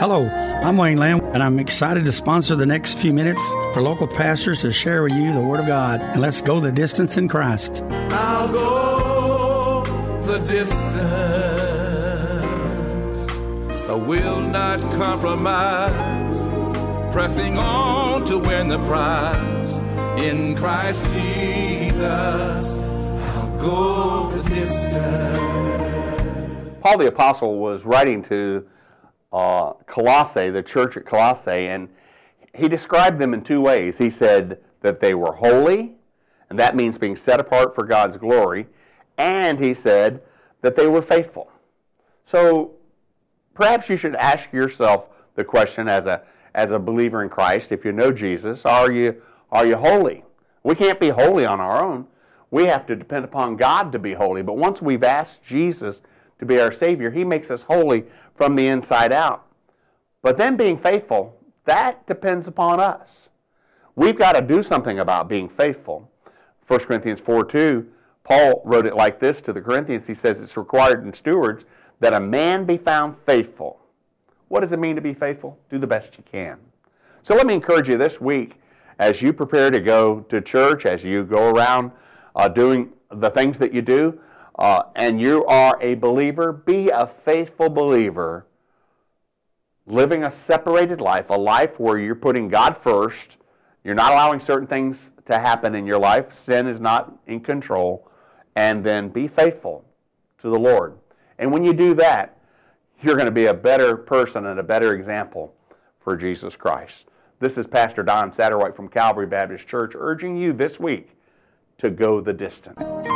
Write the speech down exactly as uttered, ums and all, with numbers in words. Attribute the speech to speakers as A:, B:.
A: Hello, I'm Wayne Lamb, and I'm excited to sponsor the next few minutes for local pastors to share with you the Word of God. And let's go the distance in Christ.
B: I'll go the distance. I will not compromise. Pressing on to win the prize. In Christ Jesus, I'll go the distance.
C: Paul the Apostle was writing to uh, Colossae, the church at Colossae, and he described them in two ways. He said that they were holy, and that means being set apart for God's glory, and he said that they were faithful. So perhaps you should ask yourself the question as a as a believer in Christ, if you know Jesus, are you are you holy? We can't be holy on our own. We have to depend upon God to be holy. But once we've asked Jesus to be our Savior, He makes us holy from the inside out. But then being faithful, that depends upon us. We've got to do something about being faithful. First Corinthians four two, Paul wrote it like this to the Corinthians. He says it's required in stewards that a man be found faithful. What does it mean to be faithful? Do the best you can. So let me encourage you this week, as you prepare to go to church, as you go around uh, doing the things that you do, uh, and you are a believer, be a faithful believer, living a separated life, a life where you're putting God first. You're not allowing certain things to happen in your life. Sin is not in control. And then be faithful to the Lord. And when you do that, you're going to be a better person and a better example for Jesus Christ. This is Pastor Don Satterwhite from Calvary Baptist Church urging you this week to go the distance.